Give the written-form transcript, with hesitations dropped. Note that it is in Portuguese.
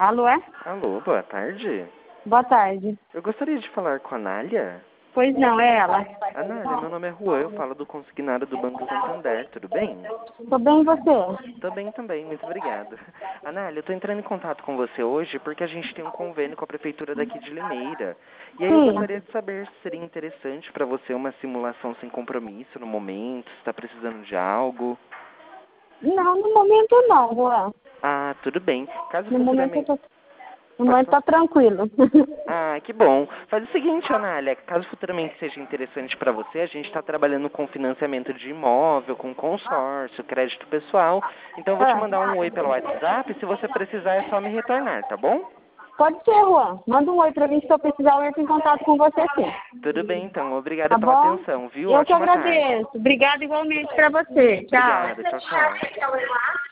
Alô, é? Alô, boa tarde. Boa tarde. Eu gostaria de falar com a Anália. Pois não, é ela. Anália, meu nome é Juan, eu falo do consignado do Banco Santander, tudo bem? Tô bem e você? Tô bem também, muito obrigado. Anália, eu tô entrando em contato com você hoje porque a gente tem um convênio com a prefeitura daqui de Limeira. E aí eu Sim. gostaria de saber se seria interessante para você uma simulação sem compromisso no momento, se está precisando de algo. Não, no momento não, Juan. Ah, tudo bem. Caso No momento eu futuramente... tô... No Pode momento falar. tá tranquilo. Ah, que bom. Faz o seguinte, Anália, caso futuramente seja interessante para você, a gente está trabalhando com financiamento de imóvel, com consórcio, crédito pessoal. Então eu vou te mandar um oi pelo WhatsApp, se você precisar é só me retornar, tá bom? Pode ser, Juan. Manda um oi pra mim, se eu precisar eu entro em contato com você sim. Tudo bem, então. Obrigada Tá pela bom? atenção, viu? Eu que Ótima tarde. agradeço. Obrigada igualmente pra você. Tchau. Obrigada. Tchau, tchau.